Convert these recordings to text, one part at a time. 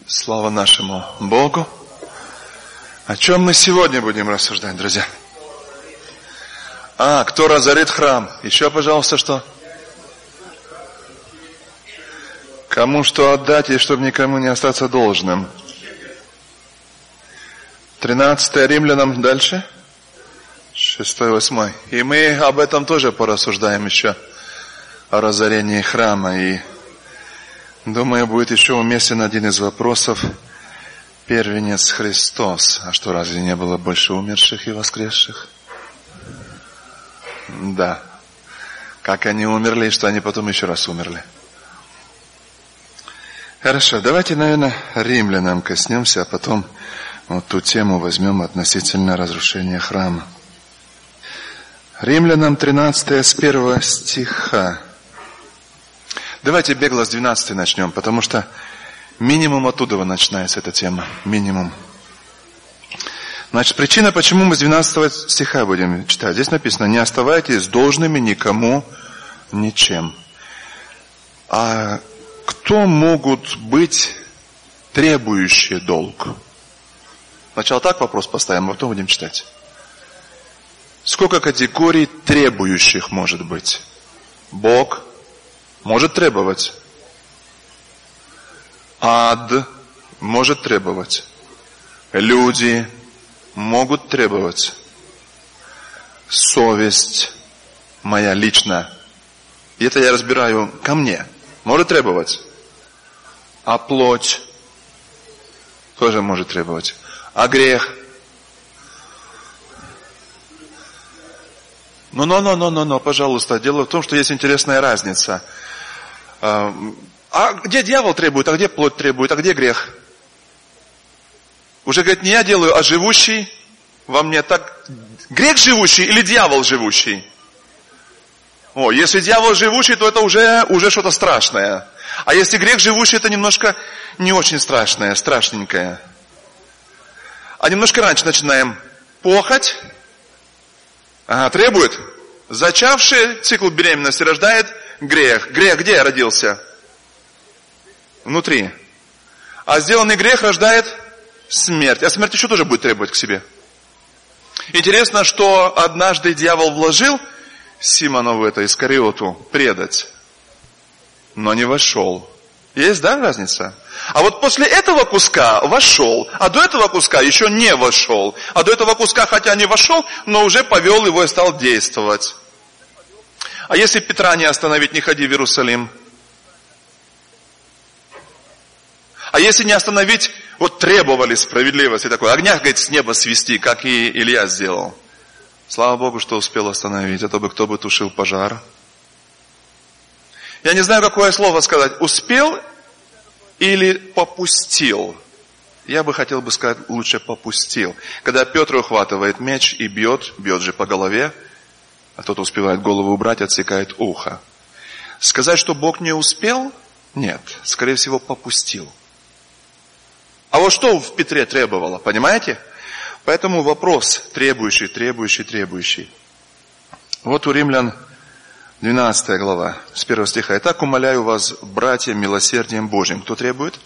Слава нашему Богу. О чем мы сегодня будем рассуждать, друзья? Кто разорит храм? Еще, пожалуйста, что? Кому что отдать, и чтобы никому не остаться должным. 13 Римлянам дальше. 6-8. И мы об этом тоже порассуждаем еще. О разорении храма. И думаю, будет еще уместен один из вопросов. Первенец Христос. А что, разве не было больше умерших и воскресших? Да. Как они умерли, и что они потом еще раз умерли. Хорошо, давайте, наверное, римлянам коснемся, а потом вот ту тему возьмем относительно разрушения храма. Римлянам 13 с 1 стиха. Давайте бегло с 12 начнем, потому что минимум оттуда начинается эта тема. Минимум. Значит, причина, почему мы с 12 стиха будем читать. Здесь написано: не оставайтесь должными никому ничем. А кто могут быть требующие долг? Сначала так вопрос поставим, а потом будем читать. Сколько категорий требующих может быть? Бог может требовать. Ад может требовать. Люди могут требовать. Совесть моя личная. И это я разбираю ко мне. Может требовать. А плоть тоже может требовать. А грех? Но, пожалуйста. Дело в том, что есть интересная разница. А где дьявол требует, а где плоть требует, а где грех? Уже, говорит, не я делаю, а живущий во мне. Так, грех живущий или дьявол живущий? Если дьявол живущий, то это уже что-то страшное. А если грех живущий, это немножко не очень страшное, страшненькое. А немножко раньше начинаем. Похоть. Требует. Зачавший цикл беременности рождает грех. Грех где родился? Внутри. А сделанный грех рождает смерть. А смерть еще тоже будет требовать к себе. Интересно, что однажды дьявол вложил Симонову Искариоту предать, но не вошел. Есть, да, разница? А вот после этого куска вошел, а до этого куска еще не вошел. А до этого куска, хотя не вошел, но уже повел его и стал действовать. А если Петра не остановить, не ходи в Иерусалим? А если не остановить, требовали справедливости такой, огня, говорит, с неба свести, как и Илья сделал. Слава Богу, что успел остановить, а то бы кто бы тушил пожар. Я не знаю, какое слово сказать, успел или попустил. Я бы хотел сказать, лучше попустил. Когда Петр ухватывает меч и бьет же по голове, а тот успевает голову убрать, отсекает ухо. Сказать, что Бог не успел? Нет, скорее всего, попустил. А вот что в Петре требовало, понимаете? Поэтому вопрос требующий. Вот у Римлян 12 глава, с 1 стиха. «Итак, умоляю вас, братья, милосердием Божьим». Кто требует?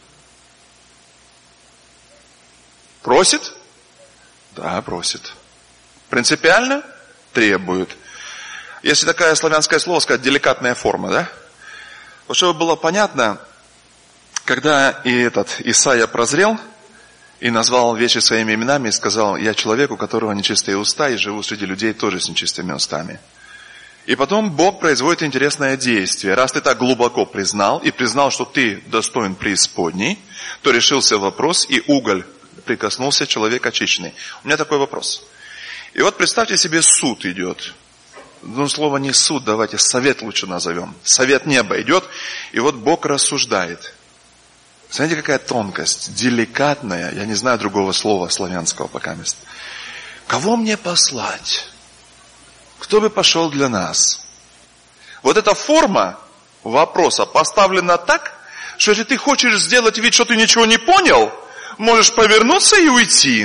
Просит? Да, просит. Принципиально? Требует. Если такое славянское слово сказать, деликатная форма, да? Вот чтобы было понятно, когда Исаия прозрел и назвал вещи своими именами и сказал: я человек, у которого нечистые уста, и живу среди людей тоже с нечистыми устами. И потом Бог производит интересное действие. Раз ты так глубоко признал, и признал, что ты достоин преисподней, то решился вопрос, и уголь прикоснулся, человек очищенный. У меня такой вопрос. И вот представьте себе, суд идет. Слово не суд, давайте совет лучше назовем. Совет неба идет, и вот Бог рассуждает. Знаете, какая тонкость, деликатная, я не знаю другого слова славянского пока мест. Кого мне послать? Кто бы пошел для нас? Вот эта форма вопроса поставлена так, что если ты хочешь сделать вид, что ты ничего не понял, можешь повернуться и уйти.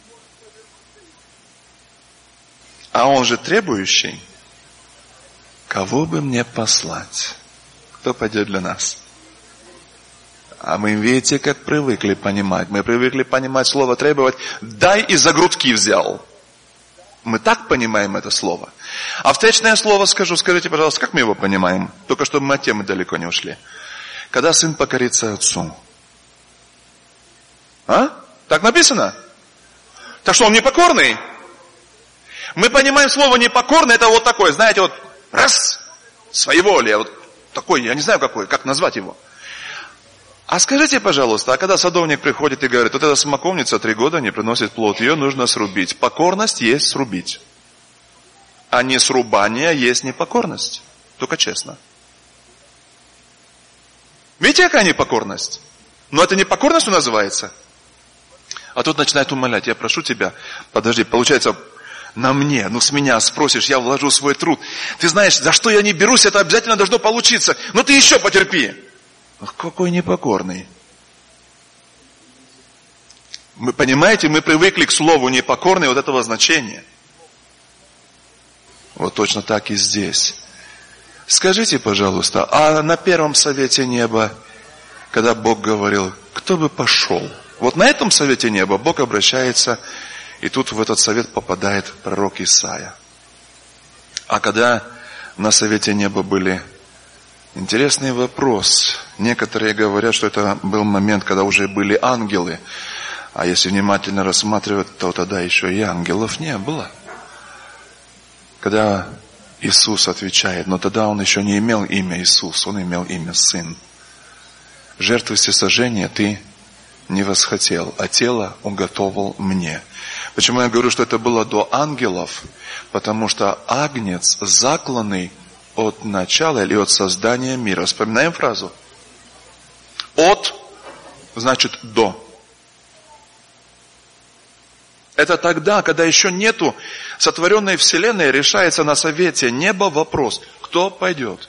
А он же требующий. Кого бы мне послать? Кто пойдет для нас? А мы, видите, как привыкли понимать. Мы привыкли понимать слово требовать. Дай и за грудки взял. Мы так понимаем это слово. А встречное слово скажу, скажите, пожалуйста, как мы его понимаем? Только чтобы мы от темы далеко не ушли. Когда сын покорится отцу. А? Так написано? Так что он непокорный? Мы понимаем слово непокорный, это вот такое, знаете, вот раз, своеволие, вот такой, я не знаю какой, как назвать его. А скажите, пожалуйста, а когда садовник приходит и говорит, вот эта смоковница 3 года не приносит плод, ее нужно срубить. Покорность есть срубить. А не срубание есть непокорность. Только честно. Видите, какая непокорность? Но это непокорностью называется. А тут начинает умолять, я прошу тебя, подожди, получается, на мне, с меня спросишь, я вложу свой труд. Ты знаешь, за что я не берусь, это обязательно должно получиться. Но ты еще потерпи. Ах, какой непокорный. Вы понимаете, мы привыкли к слову непокорный, вот этого значения. Вот точно так и здесь. Скажите, пожалуйста, а на первом совете неба, когда Бог говорил, кто бы пошел? Вот на этом совете неба Бог обращается, и тут в этот совет попадает пророк Исаия. А когда на совете неба были... Интересный вопрос. Некоторые говорят, что это был момент, когда уже были ангелы. А если внимательно рассматривать, то тогда еще и ангелов не было. Когда Иисус отвечает, но тогда он еще не имел имя Иисус, он имел имя Сын. Жертвы всесожжения ты не восхотел, а тело уготовил мне. Почему я говорю, что это было до ангелов? Потому что агнец закланный от начала или от создания мира. Вспоминаем фразу? От значит до. Это тогда, когда еще нету сотворенной вселенной, решается на совете неба вопрос, кто пойдет.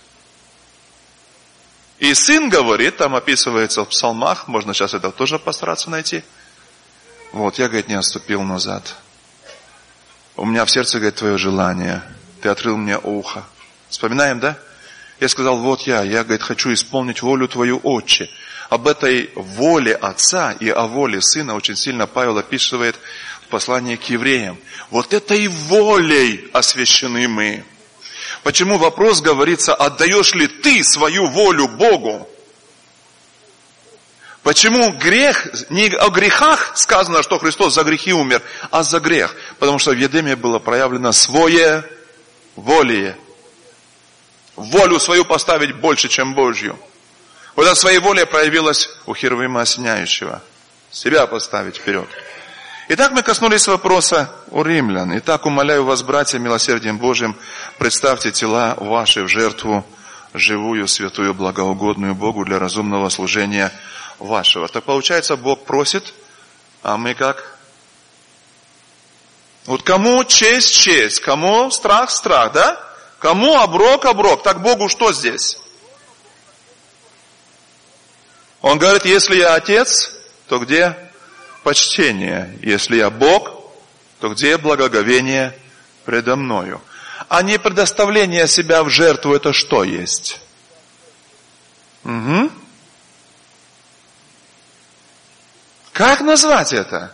И сын говорит, там описывается в псалмах, можно сейчас это тоже постараться найти. Вот, я, говорит, не отступил назад. У меня в сердце, говорит, твое желание. Ты открыл мне ухо. Вспоминаем, да? Я сказал, вот я, говорит, хочу исполнить волю твою, Отче. Об этой воле Отца и о воле Сына очень сильно Павел описывает в послании к евреям. Вот этой волей освящены мы. Почему вопрос говорится, отдаешь ли ты свою волю Богу? Почему грех, не о грехах сказано, что Христос за грехи умер, а за грех? Потому что в Едеме было проявлено своеволие. Волю свою поставить больше, чем Божью. Вот эта своеволие проявилась у Херувима осеняющего. Себя поставить вперед. Итак, мы коснулись вопроса у римлян. Итак, умоляю вас, братья, милосердием Божьим, представьте тела ваши в жертву живую, святую, благоугодную Богу для разумного служения вашего. Так получается, Бог просит, а мы как? Вот кому честь, честь, кому страх, страх, да? Кому оброк, оброк. Так Богу что здесь? Он говорит, если я отец, то где почтение? Если я Бог, то где благоговение предо мною? А не предоставление себя в жертву, это что есть? Угу. Как назвать это?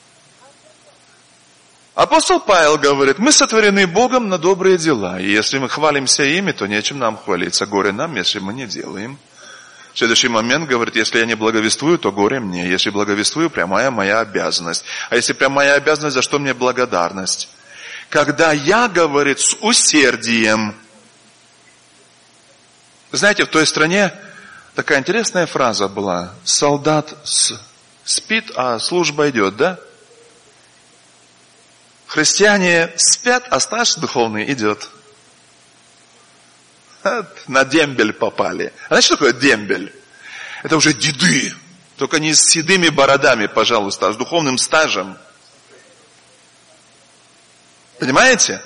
Апостол Павел говорит, мы сотворены Богом на добрые дела. И если мы хвалимся ими, то нечем нам хвалиться. Горе нам, если мы не делаем. В следующий момент говорит, если я не благовествую, то горе мне. Если благовествую, прямая моя обязанность. А если прямая обязанность, за что мне благодарность? Когда я, говорит, с усердием. Знаете, в той стране такая интересная фраза была. Солдат спит, а служба идет, да? Христиане спят, а старший духовный идет. На дембель попали. А знаете, что такое дембель? Это уже деды. Только не с седыми бородами, пожалуйста, а с духовным стажем. Понимаете?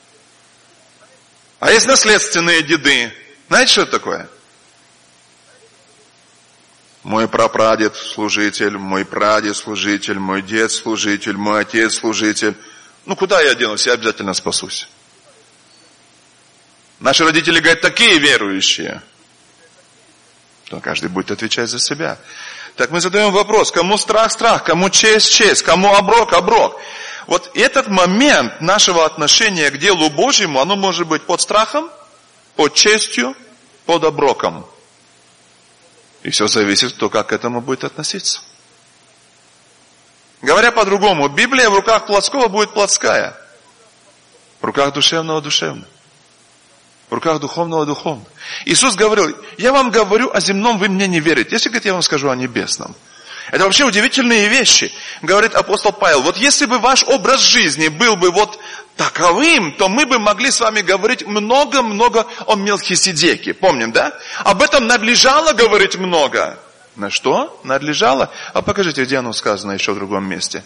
А есть наследственные деды. Знаете, что это такое? Мой прапрадед служитель, мой прадед служитель, мой дед служитель, мой отец служитель. Куда я денусь? Я обязательно спасусь. Наши родители, говорят, такие верующие. то каждый будет отвечать за себя. Так мы задаем вопрос, кому страх, страх, кому честь, честь, кому оброк, оброк. Вот этот момент нашего отношения к делу Божьему, оно может быть под страхом, под честью, под оброком. И все зависит от того, как к этому будет относиться. Говоря по-другому, Библия в руках плотского будет плотская, в руках душевного душевная, в руках духовного духовно. Иисус говорил, я вам говорю о земном, вы мне не верите. Если, говорит, я вам скажу о небесном. Это вообще удивительные вещи, говорит апостол Павел. Вот если бы ваш образ жизни был бы вот таковым, то мы бы могли с вами говорить много-много о Мелхиседеке. Помним, да? Об этом надлежало говорить много. На что? Надлежало? А покажите, где оно сказано еще в другом месте.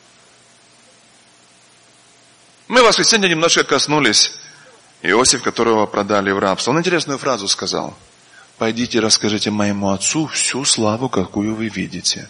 Мы в воскресенье немножко коснулись Иосиф, которого продали в рабство. Он интересную фразу сказал. Пойдите, расскажите моему отцу всю славу, какую вы видите.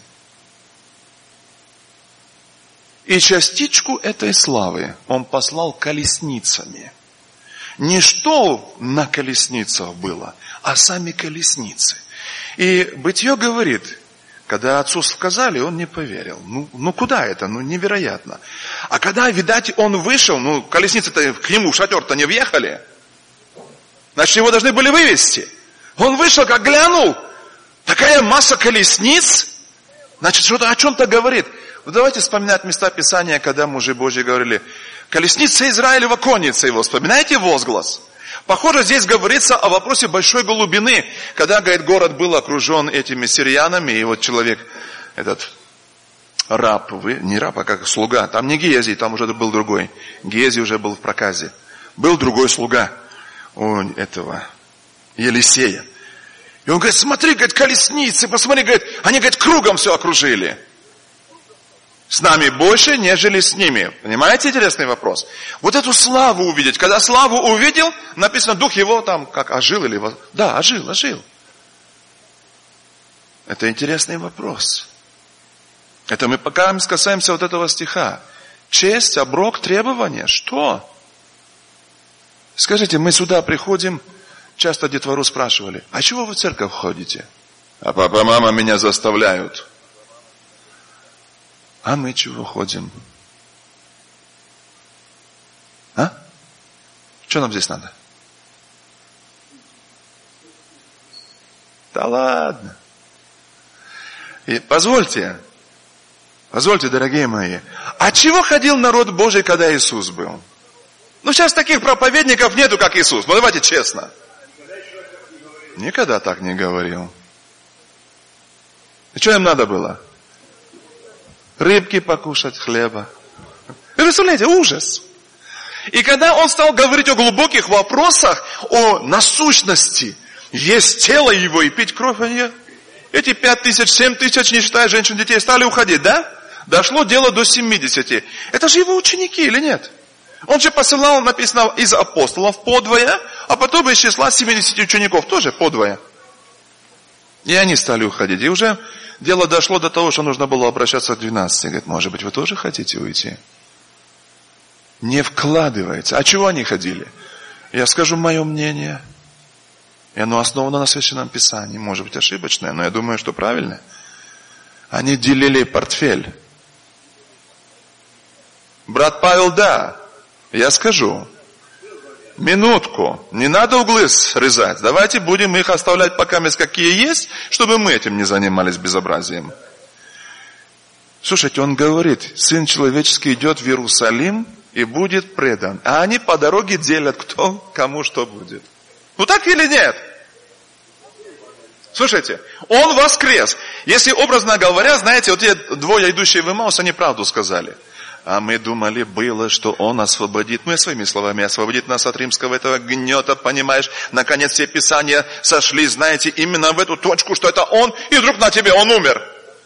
И частичку этой славы он послал колесницами. Не что на колесницах было, а сами колесницы. И Бытие говорит, когда отцу сказали, он не поверил. Ну куда это? Невероятно. А когда, видать, он вышел, колесницы-то к нему в шатер-то не въехали. Значит, его должны были вывести. Он вышел, как глянул, такая масса колесниц, значит, что-то о чем-то говорит. Вот давайте вспоминать места Писания, когда мужи Божьи говорили, колесница Израилева, конница его. Вспоминаете возглас? Похоже, здесь говорится о вопросе большой глубины, когда, говорит, город был окружен этими сириянами, и вот человек, этот раб, не раб, а как слуга, там не Гиези, там уже был другой. Гиези уже был в проказе. Был другой слуга у этого Елисея. И он говорит, смотри, говорит, колесницы, посмотри, говорит, они, говорит, кругом все окружили. С нами больше, нежели с ними. Понимаете, интересный вопрос? Вот эту славу увидеть. Когда славу увидел, написано, дух его там как ожил или... Да, ожил. Это интересный вопрос. Это мы пока касаемся вот этого стиха. Честь, оброк, требования. Что? Скажите, мы сюда приходим, часто детвору спрашивали, а чего вы в церковь ходите? А папа, мама меня заставляют. А мы чего ходим? А? Что нам здесь надо? Да ладно. И позвольте, дорогие мои, а чего ходил народ Божий, когда Иисус был? Сейчас таких проповедников нету, как Иисус. Давайте честно. Никогда так не говорил. И что им надо было? Рыбки покушать, хлеба. Вы представляете, ужас. И когда он стал говорить о глубоких вопросах, о насущности, есть тело его и пить кровь, эти 5000, 7000, не считая женщин, детей, стали уходить, да? Дошло дело до 70. Это же его ученики или нет? Он же посылал, написано, из апостолов подвое, а потом из числа 70 учеников тоже подвое. И они стали уходить. И уже дело дошло до того, что нужно было обращаться к 12. Говорит, может быть, вы тоже хотите уйти? Не вкладывается. А чего они ходили? Я скажу мое мнение. И оно основано на Священном Писании. Может быть, ошибочное, но я думаю, что правильное. Они делили портфель. Брат Павел, да. Я скажу. Минутку. Не надо углы срезать. Давайте будем их оставлять пока какие есть, чтобы мы этим не занимались безобразием. Слушайте, он говорит, Сын Человеческий идет в Иерусалим и будет предан. А они по дороге делят, кто кому что будет. Так или нет? Слушайте, он воскрес. Если образно говоря, знаете, вот те двое, идущие в Имаус, они правду сказали. А мы думали было, что Он освободит, своими словами, освободит нас от римского этого гнета, понимаешь? Наконец все Писания сошли, знаете, именно в эту точку, что это Он, и вдруг на тебе Он умер.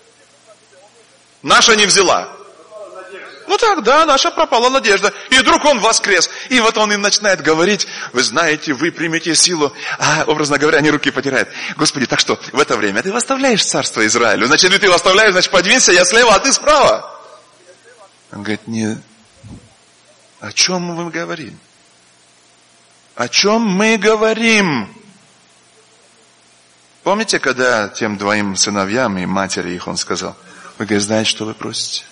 Наша не взяла. Наша пропала надежда. И вдруг Он воскрес. И вот Он им начинает говорить, вы знаете, вы примете силу. А, образно говоря, они руки потирают. Господи, так что в это время ты восставляешь царство Израилю. Значит, ты восставляешь, значит, подвинься, я слева, а ты справа. Он говорит, не, о чем мы говорим? О чем мы говорим? Помните, когда тем двоим сыновьям и матери их он сказал, вы, говорит, знаете, что вы просите?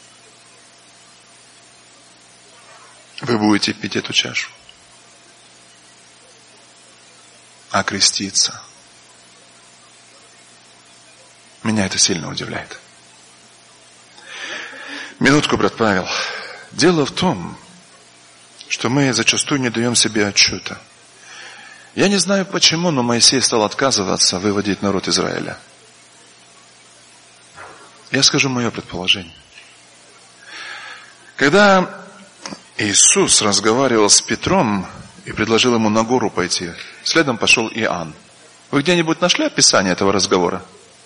Вы будете пить эту чашу. А креститься? Меня это сильно удивляет. Минутку, брат Павел. Дело в том, что мы зачастую не даем себе отчета. Я не знаю почему, но Моисей стал отказываться выводить народ Израиля. Я скажу мое предположение. Когда Иисус разговаривал с Петром и предложил ему на гору пойти, следом пошел Иоанн. Вы где-нибудь нашли описание этого разговора?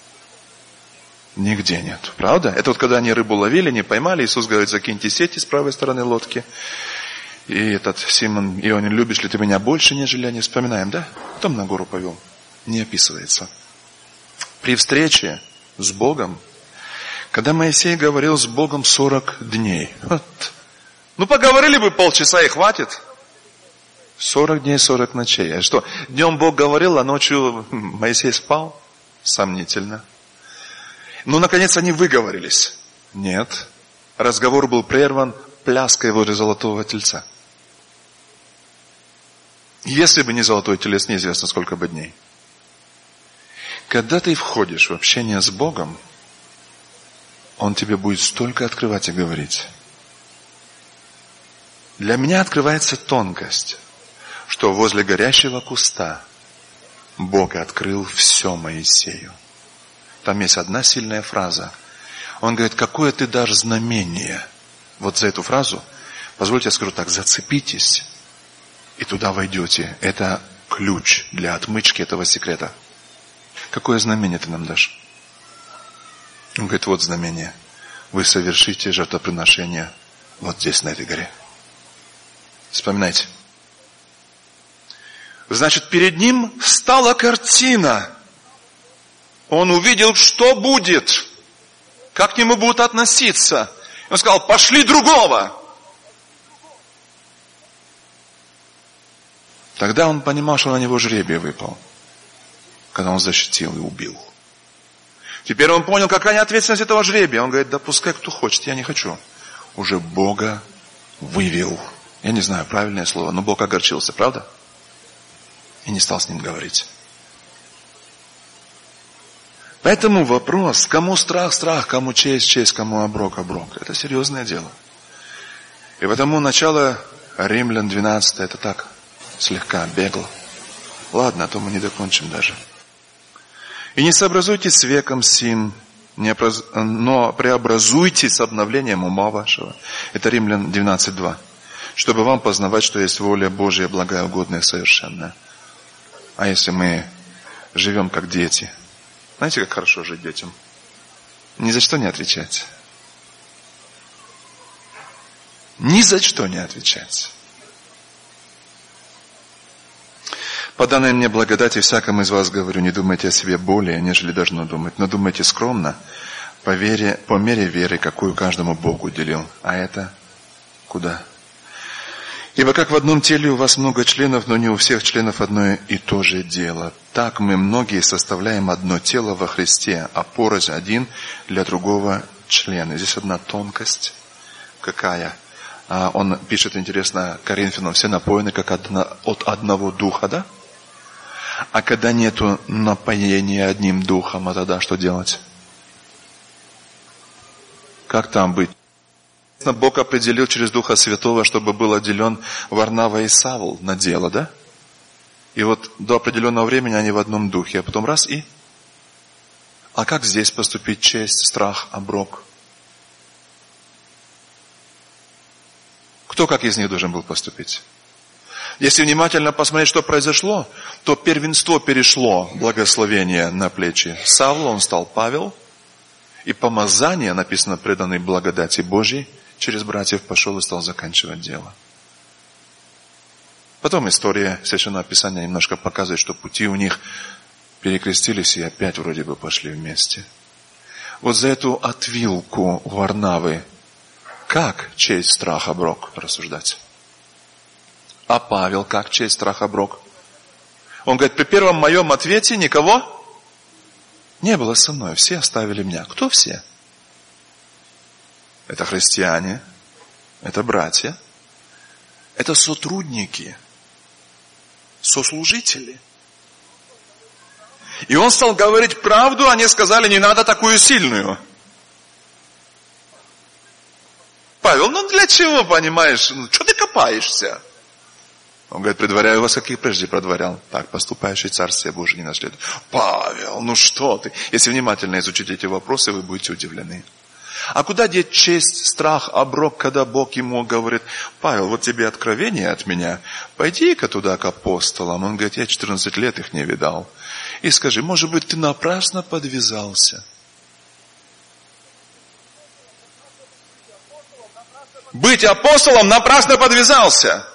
Нигде нет. Правда? Это вот когда они рыбу ловили, не поймали, Иисус говорит, закиньте сети с правой стороны лодки. И этот Симон Ионин, любишь ли ты меня больше, нежели они? Вспоминаем, да? Потом на гору повел. Не описывается. При встрече с Богом, когда Моисей говорил с Богом 40 дней. Вот. Ну, поговорили бы полчаса и хватит. 40 дней, 40 ночей. А что, днем Бог говорил, а ночью Моисей спал? Сомнительно. Ну, наконец, они выговорились. Нет. Разговор был прерван пляской возле золотого тельца. Если бы не золотой телец, неизвестно сколько бы дней. Когда ты входишь в общение с Богом, Он тебе будет столько открывать и говорить. Для меня открывается тонкость, что возле горящего куста Бог открыл все Моисею. Там есть одна сильная фраза. Он говорит, какое ты дашь знамение? Вот за эту фразу, позвольте я скажу так, зацепитесь и туда войдете. Это ключ для отмычки этого секрета. Какое знамение ты нам дашь? Он говорит, вот знамение. Вы совершите жертвоприношение вот здесь, на этой горе. Вспоминайте. Значит, перед ним стала картина. Он увидел, что будет. Как к нему будут относиться. Он сказал, пошли другого. Тогда он понимал, что на него жребий выпал. Когда он защитил и убил. Теперь он понял, какая ответственность этого жребия. Он говорит, да пускай кто хочет, я не хочу. Уже Бога вывел. Я не знаю, правильное слово, но Бог огорчился, правда? И не стал с ним говорить. Поэтому вопрос, кому страх, страх, кому честь, честь, кому оброк, оброк. Это серьезное дело. И потому начало Римлян 12, это так, слегка бегло. Ладно, а то мы не докончим даже. И не сообразуйтесь с веком сим, но преобразуйтесь с обновлением ума вашего. Это Римлян 12:2. Чтобы вам познавать, что есть воля Божья, благая, угодная, совершенная. А если мы живем как дети? Знаете, как хорошо жить детям? Ни за что не отвечать. Ни за что не отвечать. По данной мне благодати всякому из вас говорю, не думайте о себе более, нежели должно думать, но думайте скромно, по мере веры, какую каждому Бог уделил. А это куда? Ибо как в одном теле у вас много членов, но не у всех членов одно и то же дело. Так мы многие составляем одно тело во Христе, а порознь один для другого члена. Здесь одна тонкость. Какая? Он пишет, интересно, Коринфянам, все напоены как от одного духа, да? А когда нету напоения одним духом, а тогда что делать? Как там быть? Бог определил через Духа Святого, чтобы был отделен Варнава и Савл на дело, да? И вот до определенного времени они в одном духе, а потом раз и... А как здесь поступить? Честь, страх, оброк? Кто как из них должен был поступить? Если внимательно посмотреть, что произошло, то первенство перешло, благословение на плечи Савла, он стал Павел, и помазание, написано, преданный благодати Божьей, через братьев пошел и стал заканчивать дело. Потом история Священного Писания немножко показывает, что пути у них перекрестились и опять вроде бы пошли вместе. Вот за эту отвилку Варнавы, как честь, страх, оброк рассуждать? А Павел, как честь, страх, оброк? Он говорит, при первом моем ответе никого Не было со мной, все оставили меня. Кто все? Это христиане, это братья, это сотрудники, сослужители. И он стал говорить правду, они сказали, не надо такую сильную. Павел, для чего, понимаешь, что ты копаешься? Он говорит, предваряю вас, как и прежде предварял. Так поступающий Царствие Божие не наследует. Павел, что ты? Если внимательно изучить эти вопросы, вы будете удивлены. А куда деть честь, страх, оброк, когда Бог ему говорит, Павел, вот тебе откровение от меня, пойди-ка туда к апостолам. Он говорит, я 14 лет их не видал. И скажи, может быть, ты напрасно подвязался? Быть апостолом напрасно подвязался.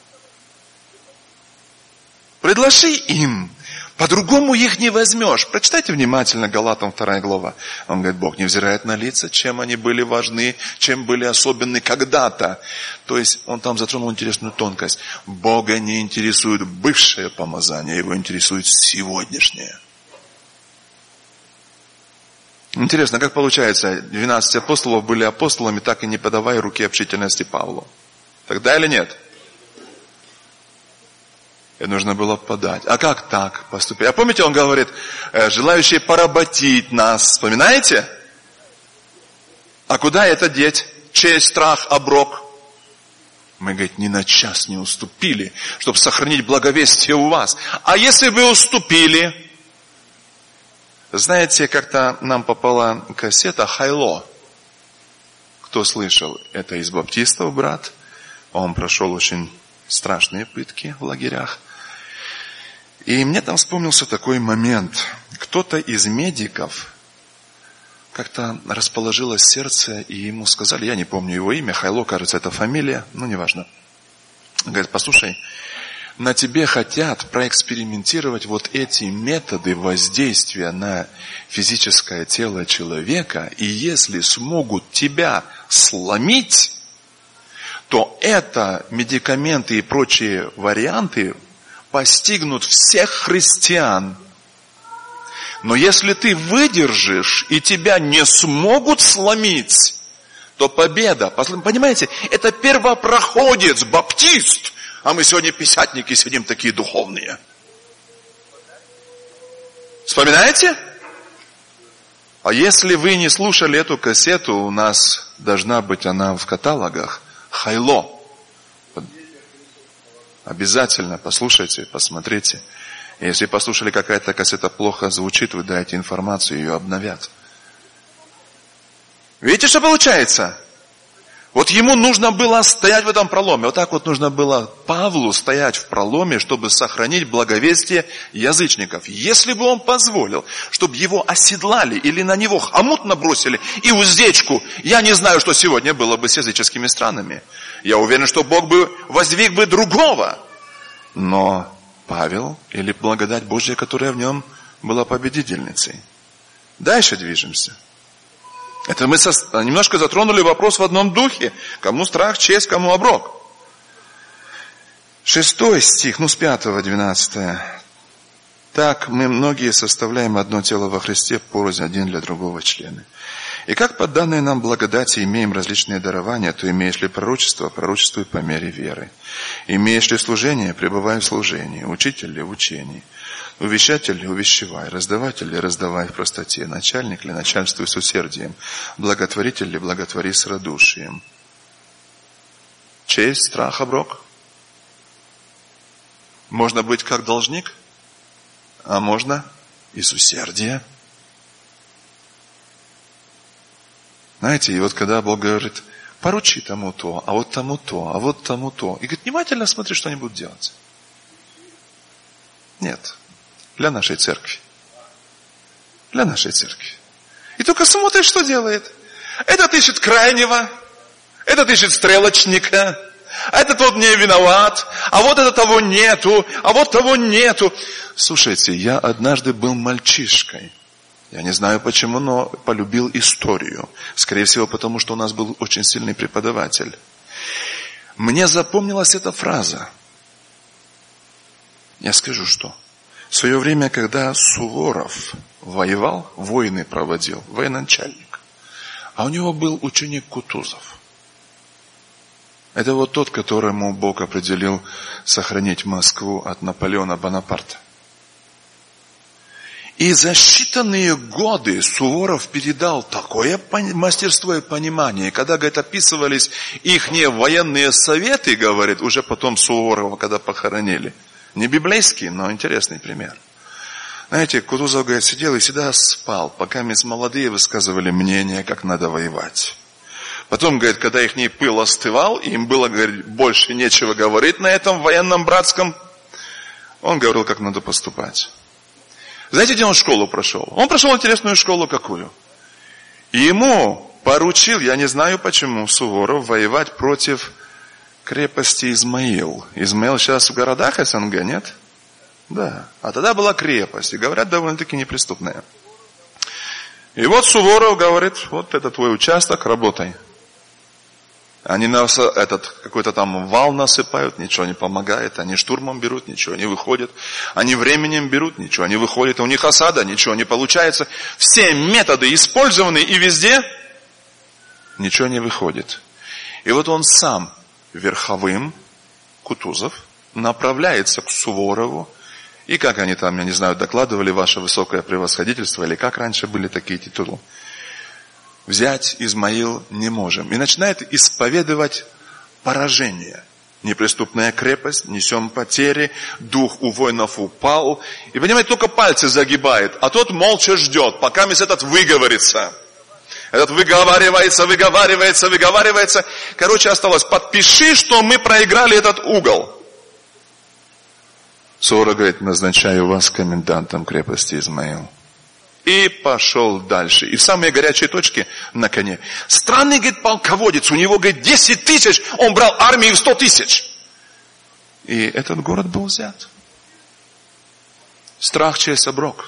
Предложи им. По-другому их не возьмешь. Прочитайте внимательно Галатам 2 глава. Он говорит, Бог не взирает на лица, чем они были важны, чем были особенны когда-то. То есть, он там затронул интересную тонкость. Бога не интересует бывшее помазание, его интересует сегодняшнее. Интересно, как получается, 12 апостолов были апостолами, так и не подавая руки общительности Павлу. Тогда или нет? И нужно было подать. А как так поступить? А помните, он говорит, желающие поработить нас. Вспоминаете? А куда это деть? Честь, страх, оброк. Мы, говорит, ни на час не уступили, чтобы сохранить благовестие у вас. А если бы уступили? Знаете, как-то нам попала кассета «Хайло». Кто слышал? Это из баптистов, брат. Он прошел очень страшные пытки в лагерях. И мне там вспомнился такой момент. Кто-то из медиков как-то расположилось сердце, и ему сказали, я не помню его имя, Хайло, кажется, это фамилия, неважно. Говорит, послушай, на тебе хотят проэкспериментировать вот эти методы воздействия на физическое тело человека, и если смогут тебя сломить, то это медикаменты и прочие варианты постигнут всех христиан. Но если ты выдержишь, и тебя не смогут сломить, то победа. Понимаете, это первопроходец, баптист, а мы сегодня пятидесятники сидим такие духовные. Вспоминаете? А если вы не слушали эту кассету, у нас должна быть она в каталогах. Хайло. Обязательно послушайте, посмотрите. Если послушали, какая-то кассета плохо звучит, вы дайте информацию, ее обновят. Видите, что получается? Вот ему нужно было стоять в этом проломе. Вот так вот нужно было Павлу стоять в проломе, чтобы сохранить благовестие язычников. Если бы он позволил, чтобы его оседлали или на него хомут набросили и уздечку, я не знаю, что сегодня было бы с языческими странами. Я уверен, что Бог бы воздвиг бы другого. Но Павел или благодать Божья, которая в нем была победительницей. Дальше движемся. Это мы немножко затронули вопрос в одном духе. Кому страх, честь, кому оброк. 6 стих, с 5-12. Так мы многие составляем одно тело во Христе, порознь один для другого члены. И как по данной нам благодати имеем различные дарования, то имеешь ли пророчество, пророчествуй по мере веры. Имеешь ли служение, пребывай в служении. Учитель ли в учении. Увещатель ли увещевай, раздаватель ли раздавай в простоте, начальник ли начальствуй с усердием, благотворитель ли благотвори с радушием. Честь, страх, оброк. Можно быть как должник, а можно и с усердия. Знаете, и вот когда Бог говорит, поручи тому то, а вот тому то, а вот тому то. И говорит, внимательно смотри, что они будут делать. Нет. Для нашей церкви. Для нашей церкви. И только смотришь, что делает. Этот ищет крайнего, этот ищет стрелочника, а этот вот не виноват, а вот это того нету, а вот того нету. Слушайте, я однажды был мальчишкой. Я не знаю почему, но полюбил историю. Скорее всего, потому что у нас был очень сильный преподаватель. Мне запомнилась эта фраза. Я скажу, что. В свое время, когда Суворов воевал, войны проводил, военачальник, а у него был ученик Кутузов. Это вот тот, которому Бог определил сохранить Москву от Наполеона Бонапарта. И за считанные годы Суворов передал такое мастерство и понимание. Когда, говорит, описывались ихние военные советы, говорит, уже потом Суворова, когда похоронили. Не библейский, но интересный пример. Знаете, Кутузов, говорит, сидел и всегда спал, пока молодые высказывали мнение, как надо воевать. Потом, говорит, когда их пыл остывал, и им было, говорит, больше нечего говорить на этом военном братском, он говорил, как надо поступать. Знаете, где он школу прошел? Он прошел интересную школу какую? И ему поручил, я не знаю почему, Суворов воевать против крепости Измаил. Измаил сейчас в городах СНГ, нет? Да. А тогда была крепость, и говорят, довольно-таки неприступная. И вот Суворов говорит, вот это твой участок, работай. Они какой-то там вал насыпают, ничего не помогает. Они штурмом берут, ничего не выходит. Они временем берут, ничего не выходит. У них осада, ничего не получается. Все методы использованы, и везде ничего не выходит. И вот он сам верховым, Кутузов, направляется к Суворову. И как они там, я не знаю, докладывали, ваше высокое превосходительство, или как раньше были такие титулы. Взять Измаил не можем. И начинает исповедовать поражение. Неприступная крепость, несем потери, дух у воинов упал. И, понимаете, только пальцы загибает, а тот молча ждет, пока этот выговорится. Этот выговаривается. Короче, осталось, подпиши, что мы проиграли этот угол. Суворов говорит, назначаю вас комендантом крепости Измаил. И пошел дальше. И в самые горячие точки на коне. Странный, говорит, полководец. У него, говорит, 10 тысяч. Он брал армию в 100 тысяч. И этот город был взят. Страх, честь, оброк.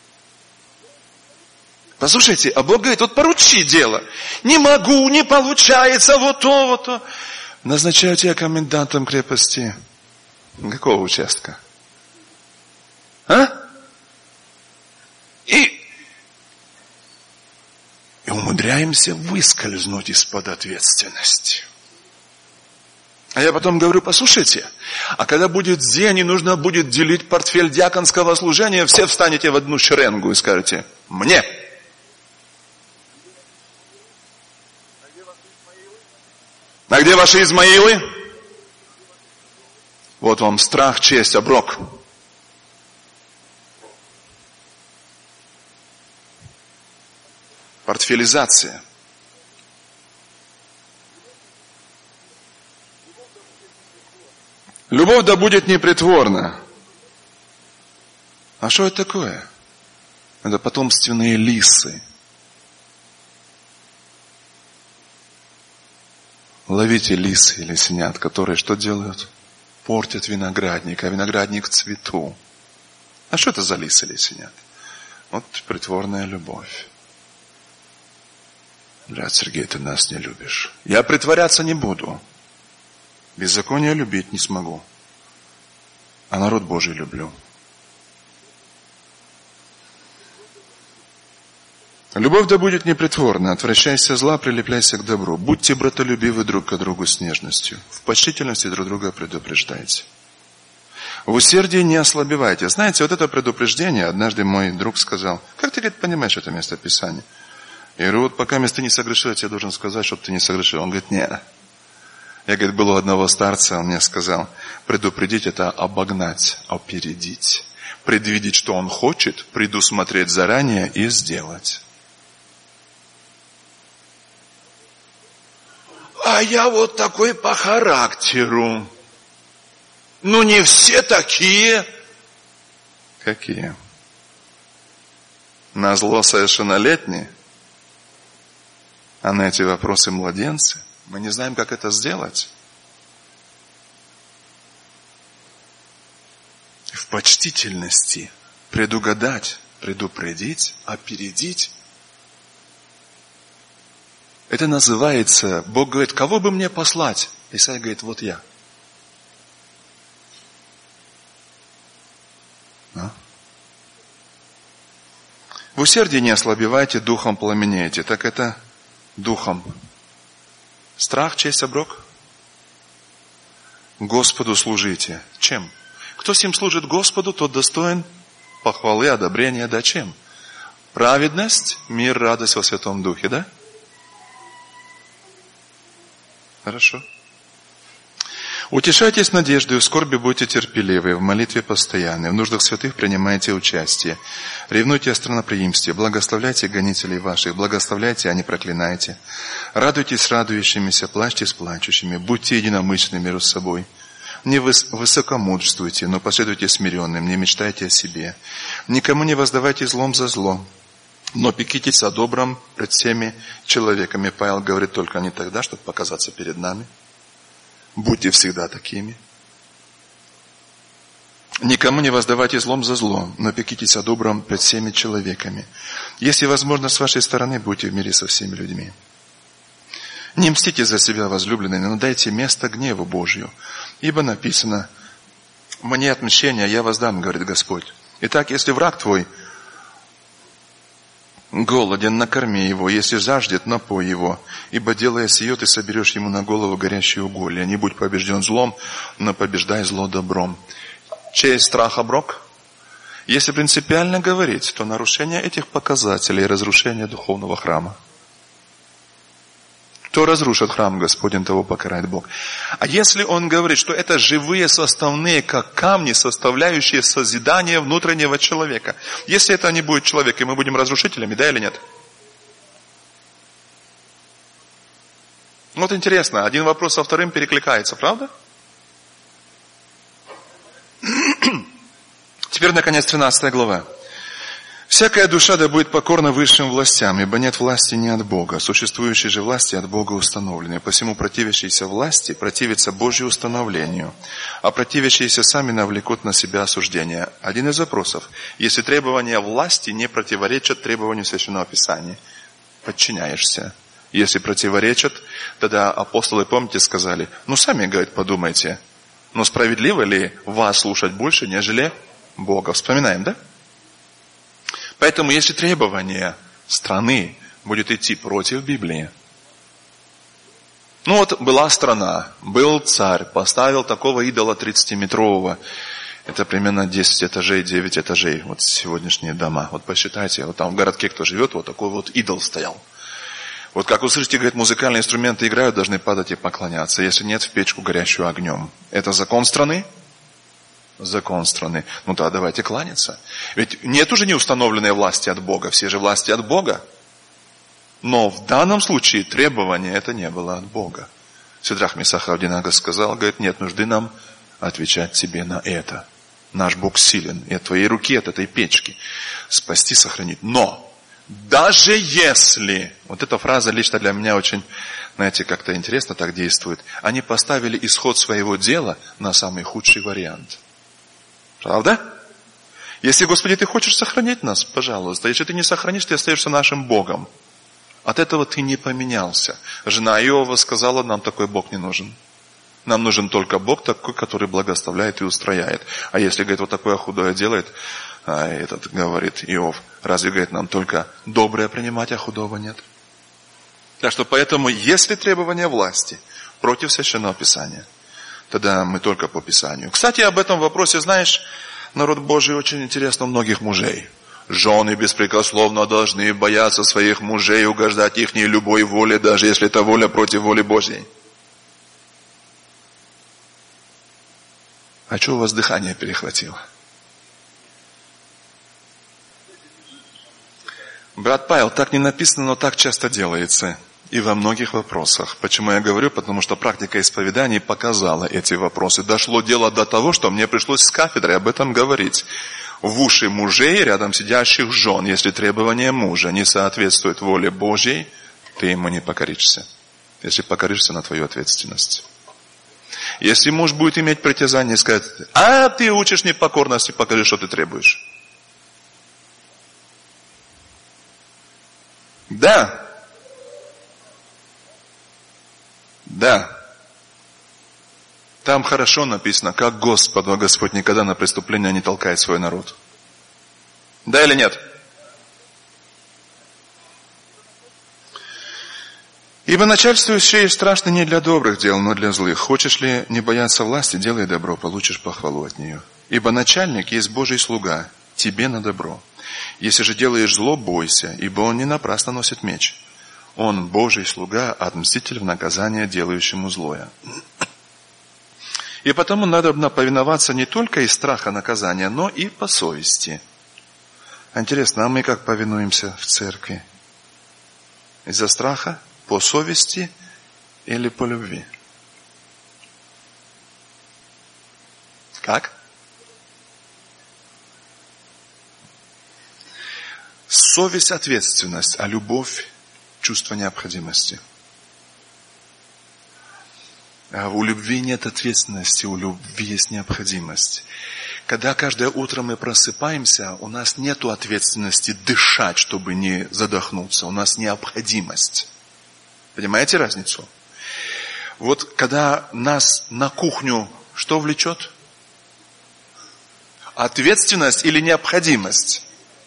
Послушайте, а Бог говорит, вот поручи дело. Не могу, не получается, вот то. Назначаю тебя комендантом крепости. Какого участка? И умудряемся выскользнуть из-под ответственности. А я потом говорю, послушайте, а когда будет день и нужно будет делить портфель диаконского служения, все встанете в одну шеренгу и скажете, мне. А где ваши Измаилы? Вот вам страх, честь, оброк. Портфелизация. Любовь да будет непритворна. А что это такое? Это потомственные лисы. Ловите лис или лисенят, которые что делают? Портят виноградник, а виноградник в цвету. А что это за лис или лисенят? Вот притворная любовь. Брат Сергей, ты нас не любишь. Я притворяться не буду. Беззаконие любить не смогу. А народ Божий люблю. Любовь да будет непритворна. Отвращайся зла, прилепляйся к добру. Будьте братолюбивы друг к другу с нежностью. В почтительности друг друга предупреждайте. В усердии не ослабевайте. Знаете, вот это предупреждение, однажды мой друг сказал, как ты, говорит, понимаешь это местописание? Я говорю, вот пока ты не согрешил, я тебе должен сказать, чтобы ты не согрешил. Он говорит, нет. Я, говорит, был у одного старца, он мне сказал, предупредить это обогнать, опередить. Предвидеть, что он хочет, предусмотреть заранее и сделать. А я вот такой по характеру. Ну не все такие. Какие? Назло совершеннолетние? А на эти вопросы младенцы? Мы не знаем, как это сделать. В почтительности предугадать, предупредить, опередить. Это называется, Бог говорит, кого бы мне послать? Исайя говорит, вот я. усердии не ослабевайте, духом пламенеете. Так это духом. Страх, честь, оброк? Господу служите. Чем? Кто с ним служит Господу, тот достоин похвалы, одобрения. Да чем? Праведность, мир, радость во Святом Духе, да? Хорошо. Утешайтесь надеждой, в скорби будьте терпеливы, в молитве постоянны, в нуждах святых принимайте участие. Ревнуйте о странноприимстве, благословляйте гонителей ваших, благословляйте, а не проклинайте. Радуйтесь с радующимися, плачьте с плачущими, будьте единомышленными между собой. Не высокомудрствуйте, но последуйте смиренным, не мечтайте о себе. Никому не воздавайте злом за зло, но пекитесь о добром пред всеми человеками. Павел говорит только не тогда, чтобы показаться перед нами. Будьте всегда такими. Никому не воздавайте злом за зло, но пекитесь о добром пред всеми человеками. Если возможно, с вашей стороны, будьте в мире со всеми людьми. Не мстите за себя, возлюбленные, но дайте место гневу Божью. Ибо написано: «Мне отмщение, я воздам, говорит Господь». Итак, если враг твой голоден, накорми его, если жаждет, напой его. Ибо, делая сие, ты соберешь ему на голову горящие уголья. Не будь побежден злом, но побеждай зло добром. Честь, страх, оброк? Если принципиально говорить, то нарушение этих показателей – разрушение духовного храма. Кто разрушит храм Господень, того покарает Бог. А если он говорит, что это живые составные, как камни, составляющие созидание внутреннего человека. Если это не будет человек, и мы будем разрушителями, да или нет? Вот интересно, один вопрос со вторым перекликается, правда? Теперь, наконец, 13 глава. «Всякая душа да будет покорна высшим властям, ибо нет власти не от Бога. Существующие же власти от Бога установлены. Посему противящиеся власти противятся Божьему установлению, а противящиеся сами навлекут на себя осуждение». Один из вопросов. Если требования власти не противоречат требованию Священного Писания, подчиняешься. Если противоречат, тогда апостолы, помните, сказали: сами, говорит, подумайте, но справедливо ли вас слушать больше, нежели Бога? Вспоминаем, да? Поэтому, если требование страны будет идти против Библии, была страна, был царь, поставил такого идола 30-метрового, это примерно 10 этажей, 9 этажей, сегодняшние дома. Посчитайте, там в городке кто живет, такой идол стоял. Как услышите, говорит, музыкальные инструменты играют, должны падать и поклоняться, если нет, в печку, горящую огнем. Это закон страны? Закон страны. Да, давайте кланяться. Ведь нет уже неустановленной власти от Бога. Все же власти от Бога. Но в данном случае требование это не было от Бога. Сидрах Месах Авдинага сказал, говорит, нет нужды нам отвечать тебе на это. Наш Бог силен. И от твоей руки, от этой печки спасти, сохранить. Но даже если, эта фраза лично для меня очень, как-то интересно так действует. Они поставили исход своего дела на самый худший вариант. Правда? Если, Господи, ты хочешь сохранить нас, пожалуйста. Если ты не сохранишь, ты остаешься нашим Богом. От этого ты не поменялся. Жена Иова сказала, нам такой Бог не нужен. Нам нужен только Бог такой, который благословляет и устрояет. А если, говорит, такое худое делает, говорит Иов, разве, говорит, нам только доброе принимать, а худого нет? Так что поэтому, если требования власти против Священного Писания, тогда мы только по Писанию. Кстати, об этом вопросе, знаешь, народ Божий очень интересно у многих мужей. Жены беспрекословно должны бояться своих мужей, угождать их любой воле, даже если это воля против воли Божьей. А что у вас дыхание перехватило? Брат Павел, так не написано, но так часто делается. И во многих вопросах. Почему я говорю? Потому что практика исповеданий показала эти вопросы. Дошло дело до того, что мне пришлось с кафедрой об этом говорить. В уши мужей, рядом сидящих жен, если требования мужа не соответствуют воле Божьей, ты ему не покоришься. Если покоришься, на твою ответственность. Если муж будет иметь притязание и сказать, ты учишь непокорности, покажи, что ты требуешь. Да. Там хорошо написано, как Господу, а Господь никогда на преступление не толкает свой народ. Да или нет? Ибо начальствующий страшно не для добрых дел, но для злых. Хочешь ли не бояться власти, делай добро, получишь похвалу от нее. Ибо начальник есть Божий слуга, тебе на добро. Если же делаешь зло, бойся, ибо он не напрасно носит меч. Он Божий слуга, отмститель в наказание делающему злое. И потому надо повиноваться не только из страха наказания, но и по совести. Интересно, а мы как повинуемся в церкви? Из-за страха, по совести или по любви? Как? Совесть – ответственность, а любовь – чувство необходимости. А у любви нет ответственности, у любви есть необходимость. Когда каждое утро мы просыпаемся, у нас нет ответственности дышать, чтобы не задохнуться. У нас необходимость. Понимаете разницу? Вот когда нас на кухню что влечет? Ответственность или необходимость?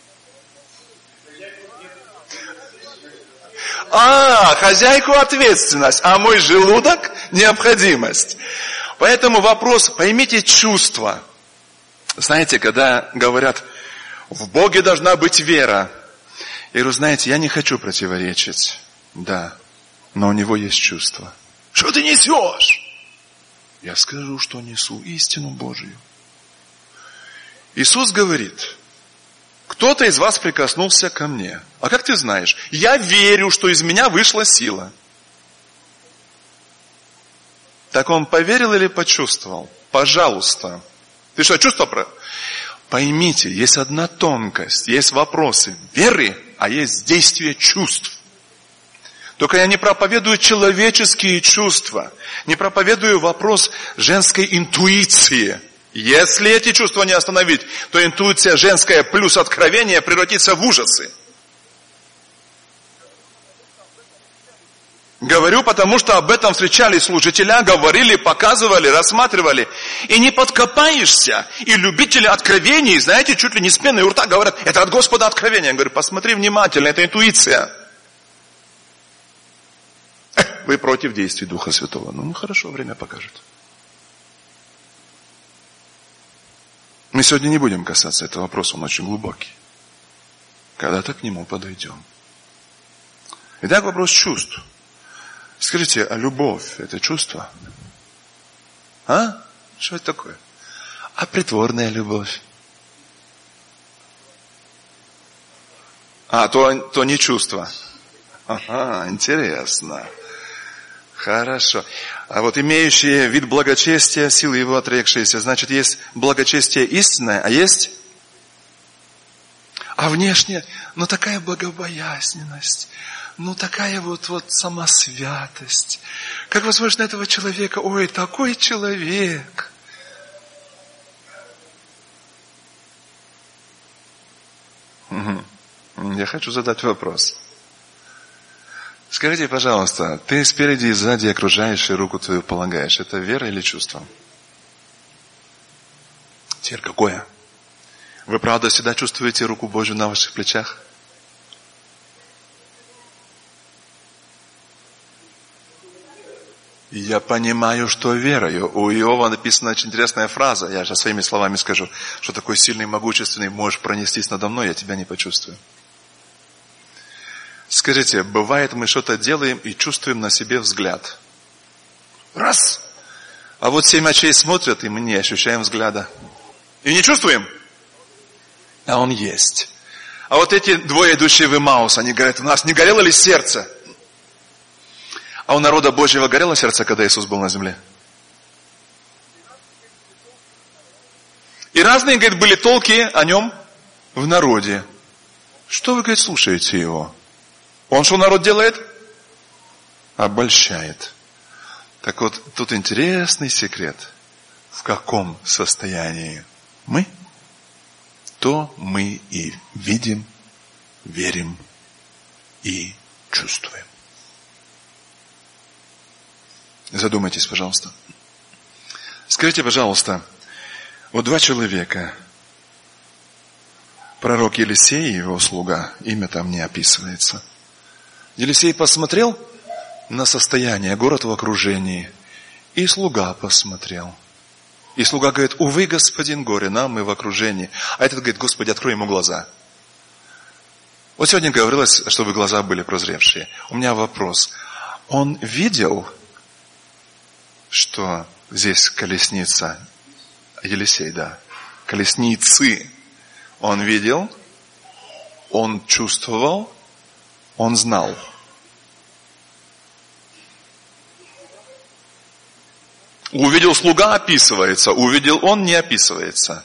Хозяйку ответственность, а мой желудок необходимость. Поэтому вопрос, поймите чувства. Знаете, когда говорят, в Боге должна быть вера. Я говорю, знаете, я не хочу противоречить. Да, но у него есть чувство. Что ты несешь? Я скажу, что несу истину Божию. Иисус говорит, кто-то из вас прикоснулся ко мне. А как ты знаешь? Я верю, что из меня вышла сила. Так он поверил или почувствовал? Пожалуйста. Ты что, чувство? Поймите, есть одна тонкость, есть вопросы веры, а есть действие чувств. Только я не проповедую человеческие чувства, не проповедую вопрос женской интуиции. Если эти чувства не остановить, то интуиция женская плюс откровение превратится в ужасы. Говорю, потому что об этом встречались служителя, говорили, показывали, рассматривали. И не подкопаешься. И любители откровений, знаете, чуть ли не с пеной у рта говорят, это от Господа откровение. Я говорю, посмотри внимательно, это интуиция. Вы против действий Духа Святого. Ну хорошо, время покажет. Мы сегодня не будем касаться этого вопроса, он очень глубокий. Когда-то к нему подойдем. Итак, вопрос чувств. Скажите, а любовь – это чувство? Что это такое? А притворная любовь? То не чувство. Интересно. Хорошо. А вот имеющие вид благочестия, силы его отрекшиеся, значит, есть благочестие истинное, а есть? А внешне, такая богобоязненность, такая вот самосвятость. Как вы смотрите на этого человека? Ой, такой человек. Я хочу задать вопрос. Скажите, пожалуйста, ты спереди и сзади окружающие руку твою полагаешь. Это вера или чувство? Теперь какое? Вы правда всегда чувствуете руку Божью на ваших плечах? Я понимаю, что верою. У Иова написана очень интересная фраза. Я сейчас своими словами скажу, что такой сильный, могущественный можешь пронестись надо мной, я тебя не почувствую. Скажите, бывает, мы что-то делаем и чувствуем на себе взгляд. Раз. А вот 7 очей смотрят, и мы не ощущаем взгляда. И не чувствуем. А он есть. А вот эти двое, идущие в Эмаус, они говорят, у нас не горело ли сердце? А у народа Божьего горело сердце, когда Иисус был на земле? И разные, говорит, были толки о нем в народе. Что вы, говорит, слушаете его? Он что народ делает? Обольщает. Так вот, тут интересный секрет. В каком состоянии мы, то мы и видим, верим и чувствуем. Задумайтесь, пожалуйста. Скажите, пожалуйста, вот 2 человека, пророк Елисей и его слуга, имя там не описывается. Елисей посмотрел на состояние, город в окружении. И слуга посмотрел. И слуга говорит: увы, господин, горе нам, мы в окружении. А этот говорит: Господи, открой ему глаза. Вот сегодня говорилось, чтобы глаза были прозревшие. У меня вопрос. Он видел, что здесь колесница, Елисей, да, колесницы. Он видел, он чувствовал, он знал. Увидел слуга, описывается. Увидел он, не описывается.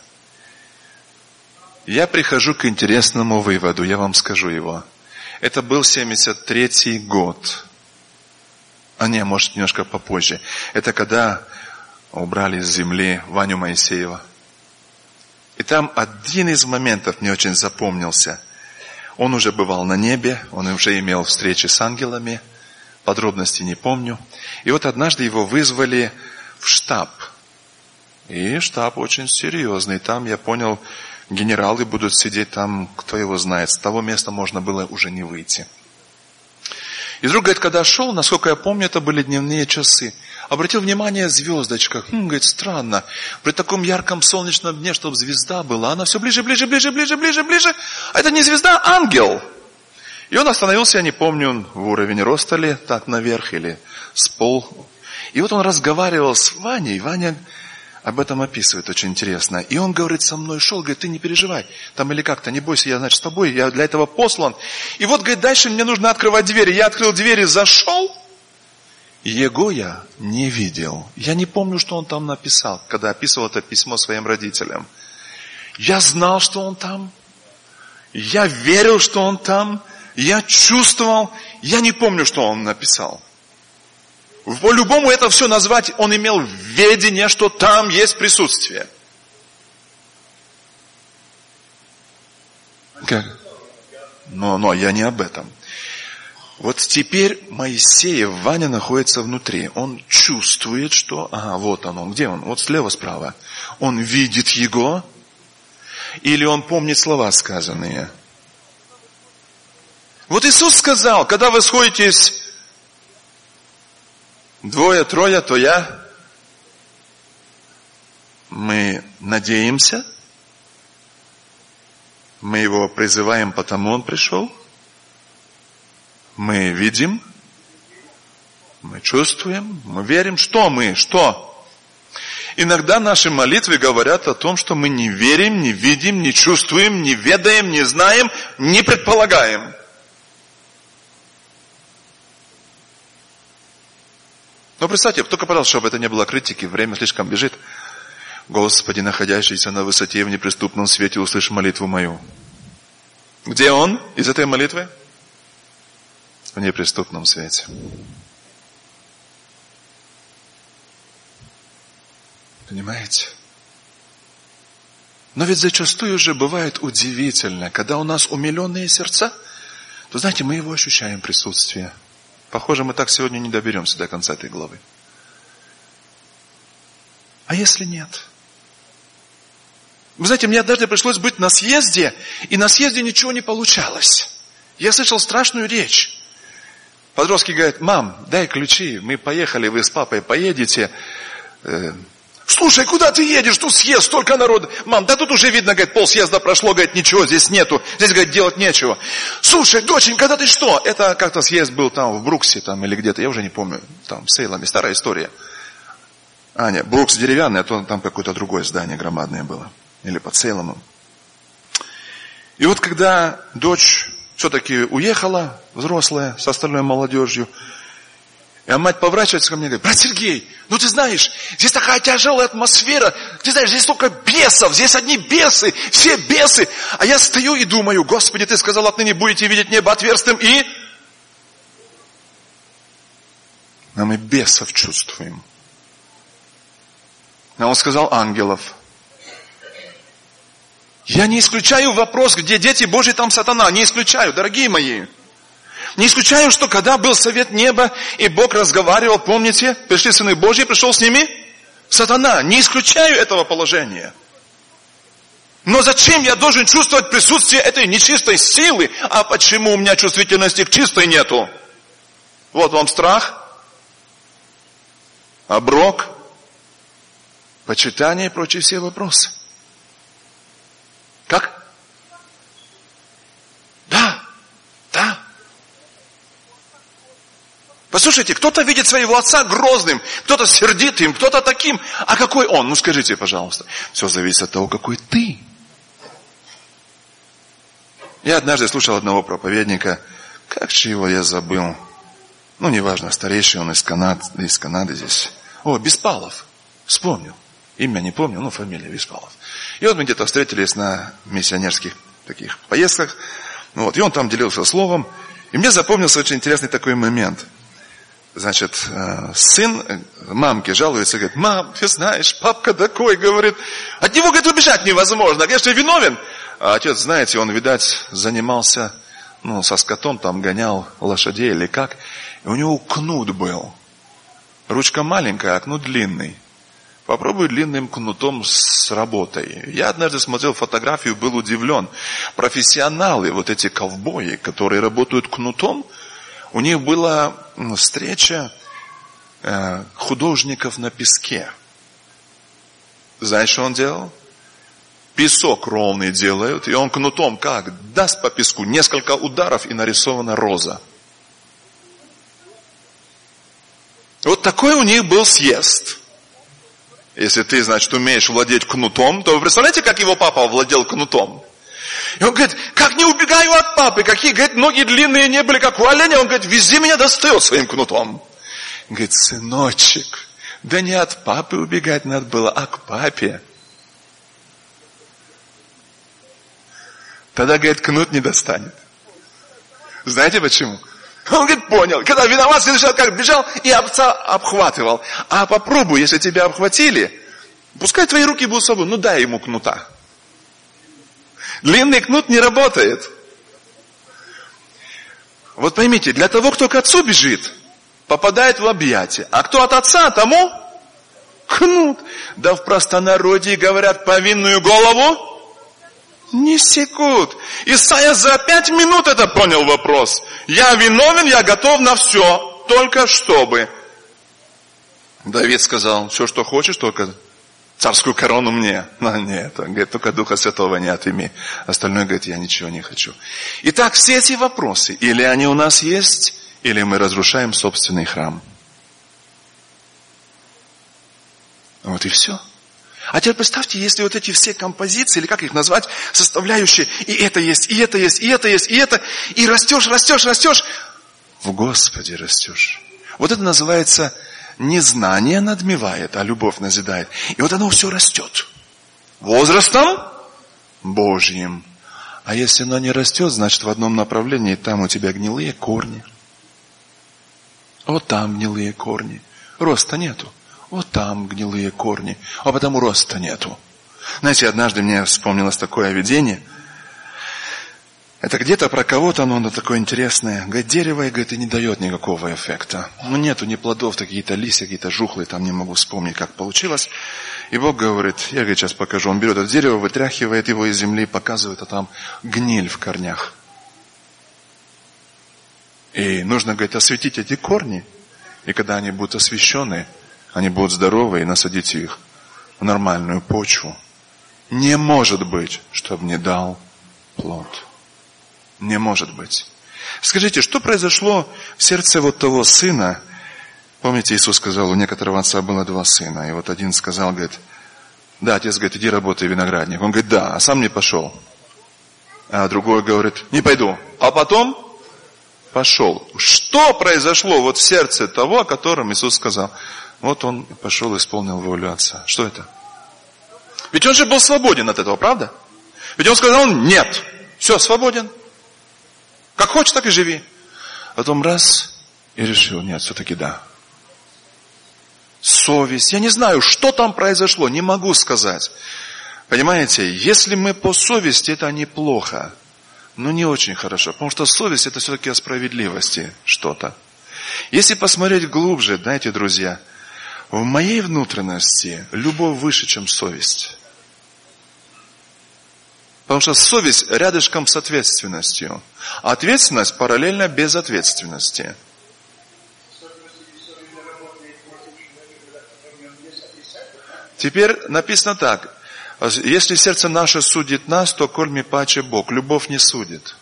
Я прихожу к интересному выводу, я вам скажу его. Это был 73-й год. Может, немножко попозже. Это когда убрали с земли Ваню Моисеева. И там один из моментов мне очень запомнился. Он уже бывал на небе, он уже имел встречи с ангелами. Подробностей не помню. И вот однажды его вызвали в штаб. И штаб очень серьезный. Там, я понял, генералы будут сидеть там, кто его знает. С того места можно было уже не выйти. И вдруг, говорит, когда шел, насколько я помню, это были дневные часы. Обратил внимание, звездочка. Говорит, странно. При таком ярком солнечном дне, чтобы звезда была, она все ближе, ближе, ближе, ближе, ближе, ближе. А это не звезда, а ангел. И он остановился, я не помню, в уровень роста ли, так наверх или с пол. И вот он разговаривал с Ваней. Ваня об этом описывает очень интересно. И он, говорит, со мной шел, говорит, ты не переживай. Там или как-то, не бойся, я, значит, с тобой, я для этого послан. И вот, говорит, дальше мне нужно открывать двери. Я открыл двери, зашел. Его я не видел. Я не помню, что он там написал, когда описывал это письмо своим родителям. Я знал, что он там. Я верил, что он там. Я чувствовал. Я не помню, что он написал. По-любому это все назвать, он имел ведение, что там есть присутствие. Как? Но я не об этом. Вот теперь Моисеев, Ваня находится внутри. Он чувствует, что... вот он. Где он? Вот слева, справа. Он видит его. Или он помнит слова сказанные. Вот Иисус сказал, когда вы сходитесь... 2-3, то я. Мы надеемся. Мы его призываем, потому он пришел. Мы видим. Мы чувствуем. Мы верим. Что мы? Что? Иногда наши молитвы говорят о том, что мы не верим, не видим, не чувствуем, не ведаем, не знаем, не предполагаем. Но представьте, только, пожалуйста, чтобы это не было критики, время слишком бежит. Господи, находящийся на высоте в неприступном свете, услышь молитву мою. Где он из этой молитвы? В неприступном свете. Понимаете? Но ведь зачастую же бывает удивительно, когда у нас умиленные сердца, то, знаете, мы его ощущаем присутствие. Похоже, мы так сегодня не доберемся до конца этой главы. А если нет? Вы знаете, мне однажды пришлось быть на съезде, и на съезде ничего не получалось. Я слышал страшную речь. Подростки говорят: мам, дай ключи, мы поехали, вы с папой поедете. Слушай, куда ты едешь? Тут съезд, столько народа. Мам, да тут уже видно, говорит, полсъезда прошло, говорит, ничего здесь нету. Здесь, говорит, делать нечего. Слушай, доченька, да ты что? Это как-то съезд был там в Бруксе там, или где-то, я уже не помню. Там, в Сейламе, старая история. Нет, Брукс деревянный, а то там какое-то другое здание громадное было. Или под Сейломом. И вот когда дочь все-таки уехала, взрослая, с остальной молодежью, и мать поворачивается ко мне и говорит: брат Сергей, ну ты знаешь, здесь такая тяжелая атмосфера, ты знаешь, здесь столько бесов, здесь одни бесы, все бесы. А я стою и думаю: Господи, ты сказал, отныне будете видеть небо отверстым и... А мы бесов чувствуем. А он сказал ангелов. Я не исключаю вопрос, где дети Божьи, там сатана. Не исключаю, дорогие мои. Не исключаю, что когда был совет неба, и Бог разговаривал, помните, пришли сыны Божьи, пришел с ними сатана. Не исключаю этого положения. Но зачем я должен чувствовать присутствие этой нечистой силы? А почему у меня чувствительности к чистой нету? Вот вам страх, оброк, почитание и прочие все вопросы. Как? Да. Послушайте, кто-то видит своего отца грозным, кто-то сердитым, кто-то таким. А какой он? Ну скажите, пожалуйста. Все зависит от того, какой ты. Я однажды слушал одного проповедника, как же его я забыл. Ну, неважно, старейший он из Канады здесь. Беспалов. Вспомнил. Имя не помню, но фамилия Беспалов. И вот мы где-то встретились на миссионерских таких поездках. И он там делился словом. И мне запомнился очень интересный такой момент. Значит, сын мамке жалуется, говорит: мам, ты знаешь, папка такой, говорит, от него, говорит, убежать невозможно, конечно, виновен. А отец, знаете, он, видать, занимался, со скотом, там гонял лошадей или как. И у него кнут был. Ручка маленькая, а кнут длинный. Попробуй длинным кнутом с работой. Я однажды смотрел фотографию, был удивлен. Профессионалы, вот эти ковбои, которые работают кнутом, у них была встреча художников на песке. Знаешь, что он делал? Песок ровный делают, и он кнутом как? Даст по песку несколько ударов, и нарисована роза. Вот такой у них был съезд. Если ты, значит, умеешь владеть кнутом, то вы представляете, как его папа владел кнутом? И он говорит: как не убегаю от папы, какие, говорит, ноги длинные не были, как у оленя. Он говорит: везде меня достает своим кнутом. Он говорит: сыночек, да не от папы убегать надо было, а к папе. Тогда, говорит, кнут не достанет. Знаете почему? Он, говорит, понял. Когда виноват, следующий как бежал и отца обхватывал. А попробуй, если тебя обхватили, пускай твои руки будут свободны, дай ему кнута. Длинный кнут не работает. Вот поймите, для того, кто к отцу бежит, попадает в объятия. А кто от отца, тому кнут. Да в простонародье говорят: повинную голову не секут. Исайя за 5 минут это понял вопрос. Я виновен, я готов на все, только чтобы. Давид сказал: все, что хочешь, только царскую корону мне. Но нет, он говорит: только Духа Святого не отыми. Остальное, говорит, я ничего не хочу. Итак, все эти вопросы, или они у нас есть, или мы разрушаем собственный храм. Вот и все. А теперь представьте, если вот эти все композиции, или как их назвать, составляющие, и это есть, и это есть, и это есть, и это, и растешь, в Господе растешь. Вот это называется: не знание надмевает, а любовь назидает. И вот оно все растет. Возрастом Божьим. А если оно не растет, значит в одном направлении, там у тебя гнилые корни. Вот там гнилые корни. Роста нету. Вот там гнилые корни, а потому роста нету. Знаете, однажды мне вспомнилось такое видение. Это где-то про кого-то, но оно такое интересное. Говорит, дерево, и говорит, и не дает никакого эффекта. Нету ни плодов, какие-то листья, какие-то жухлые, там не могу вспомнить, как получилось. И Бог говорит, я, говорит, сейчас покажу. Он берет это дерево, вытряхивает его из земли, показывает, а там гниль в корнях. И нужно, говорит, осветить эти корни. И когда они будут освещены, они будут здоровы, и насадить их в нормальную почву. Не может быть, чтобы не дал плод. Не может быть. Скажите, что произошло в сердце вот того сына? Помните, Иисус сказал, у некоторого отца было 2 сына. И вот один сказал, говорит, да, отец говорит, иди работай виноградник. Он говорит, да, а сам не пошел. А другой говорит, не пойду. А потом пошел. Что произошло вот в сердце того, о котором Иисус сказал? Вот он пошел и исполнил волю Отца. Что это? Ведь он же был свободен от этого, правда? Ведь он сказал, нет, все, свободен. Как хочешь, так и живи. Потом раз, и решил, нет, все-таки да. Совесть, я не знаю, что там произошло, не могу сказать. Понимаете, если мы по совести, это неплохо, но не очень хорошо. Потому что совесть, это все-таки о справедливости что-то. Если посмотреть глубже, знаете, друзья, в моей внутренности любовь выше, чем совесть. Потому что совесть рядышком с ответственностью. А ответственность параллельно безответственности. Теперь написано так. Если сердце наше судит нас, то кольми паче Бог. Любовь не судит.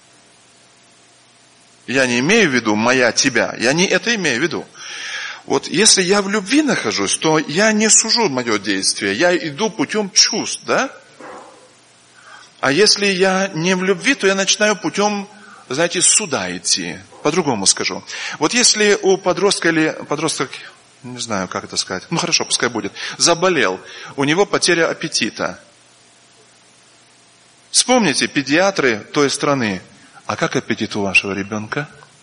Я не имею в виду моя тебя. Я не это имею в виду. Вот если я в любви нахожусь, то я не сужу мое действие. Я иду путем чувств, да? А если я не в любви, то я начинаю путем, знаете, суда идти. По-другому скажу. Вот если у подростка или подросток, не знаю, как это сказать, ну хорошо, пускай будет, заболел, у него потеря аппетита. Вспомните, педиатры той страны, а как аппетит у вашего ребенка?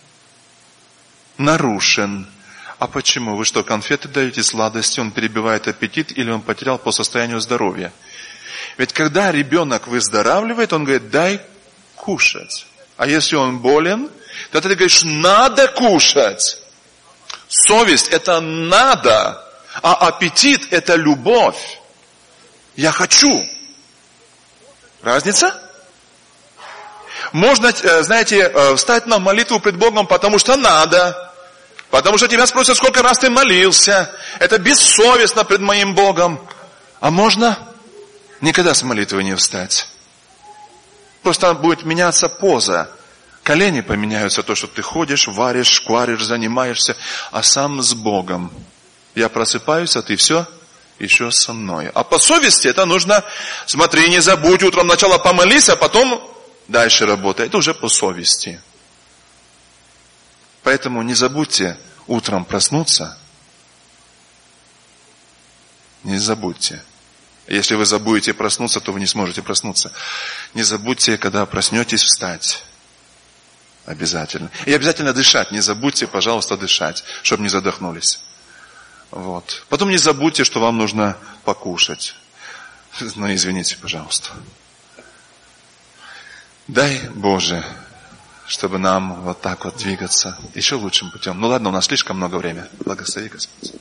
Нарушен. А почему? Вы что, конфеты даете, сладости, он перебивает аппетит или он потерял по состоянию здоровья? Ведь когда ребенок выздоравливает, он говорит, дай кушать. А если он болен, то ты говоришь, надо кушать. Совесть это надо, а аппетит это любовь. Я хочу. Разница? Можно, знаете, встать на молитву пред Богом, потому что надо. Потому что тебя спросят, сколько раз ты молился. Это бессовестно пред моим Богом. А можно никогда с молитвы не встать. Просто будет меняться поза. Колени поменяются, то, что ты ходишь, варишь, шкваришь, занимаешься, а сам с Богом. Я просыпаюсь, а ты все еще со мной. А по совести это нужно, смотри, не забудь, утром сначала помолись, а потом дальше работай. Это уже по совести. Поэтому не забудьте утром проснуться. Не забудьте. Если вы забудете проснуться, то вы не сможете проснуться. Не забудьте, когда проснетесь, встать. Обязательно. И обязательно дышать. Не забудьте, пожалуйста, дышать, чтобы не задохнулись. Вот. Потом не забудьте, что вам нужно покушать. Ну, извините, пожалуйста. Дай, Боже, чтобы нам вот так вот двигаться еще лучшим путем. Ну ладно, у нас слишком много времени. Благослови, Господь.